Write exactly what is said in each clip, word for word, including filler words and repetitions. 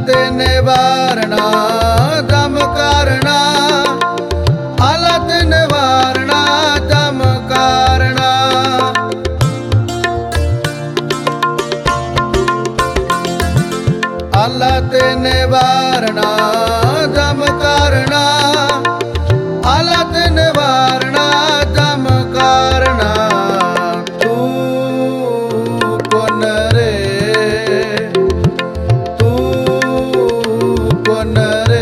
निवारणा दम कारणा, अलत निवारणा दम कारणा। अलत निवारणा दम कारणा, अलत निवारणा दम कारणा। तू कौन रे, तू कौन रे।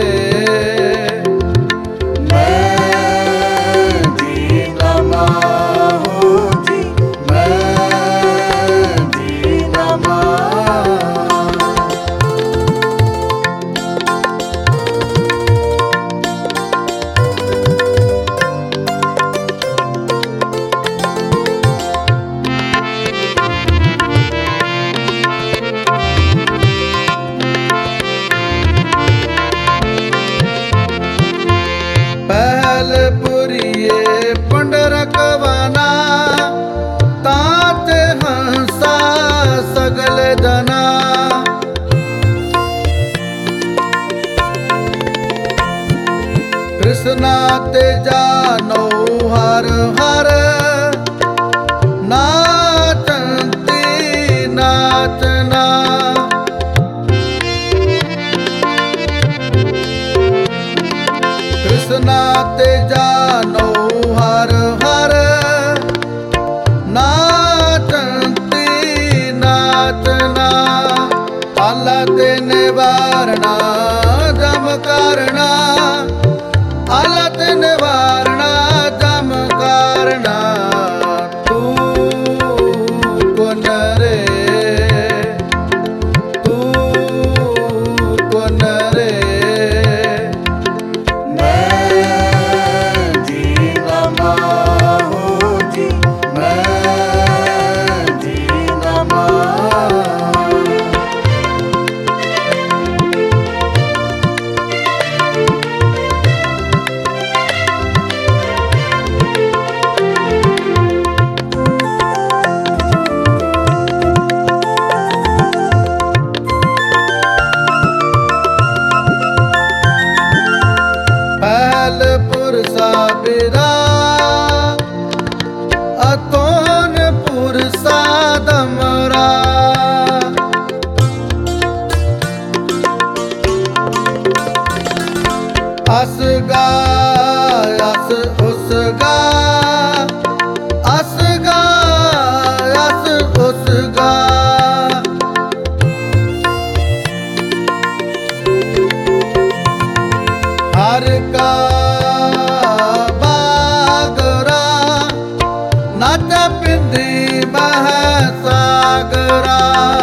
मैं दीना माहू जी, मैं दीना मां। पहलपुरिये पंडरकवाना, तात हंसा सगल जना। कृष्णा ते जानो हर हर, नाचंती नाचना। कृष्णा ते जानो हर हर, नाचंती नाचना। अलत निवारणा दम कारणा, अलत निवारणा दम कारणा। तू कौन रे, तू कौन रे। पहलपुर साबिरा, अतोनपुर सादमरा। असगा अस उसगा, असगा अस उसगा। हर का बागरा, नाच पिंदी महसागरा।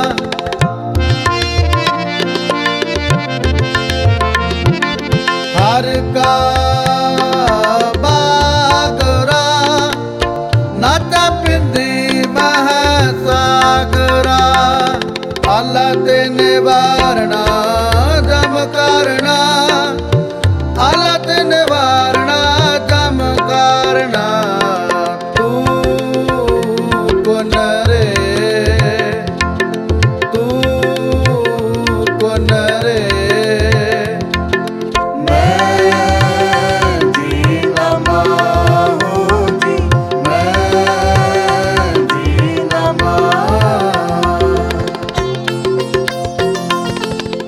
हर का बागरा, नाच पिंदी महसागरा। अलत निवारणा दम कारणा, अलत निवारणा दम कारणा। तू कौन रे, तू कौन रे। मैं दीना माहू जी, मैं दीना मां।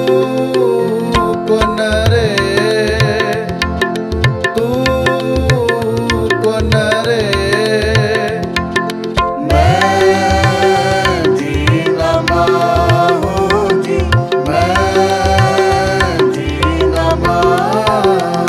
कौन रे, तू कौन रे। मैं जीना माहू जी, मैं जीना माहू।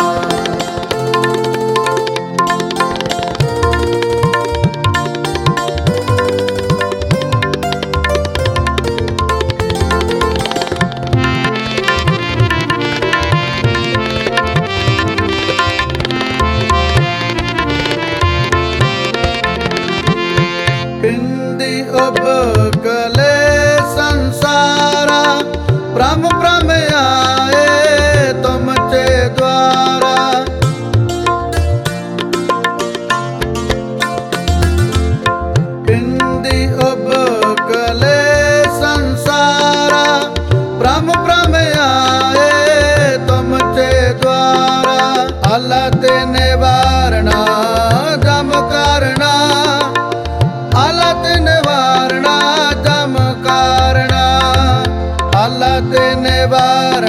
पिंडी उबकले संसारा, ब्रह्म ब्रह्म आए तुमचे द्वारा। पिंडी उबकले संसारा, ब्रह्म ब्रह्म आए तुमचे द्वारा। अलत निवारणा जम करना, अलत निवारणा जम कारणा, अलत निवारणा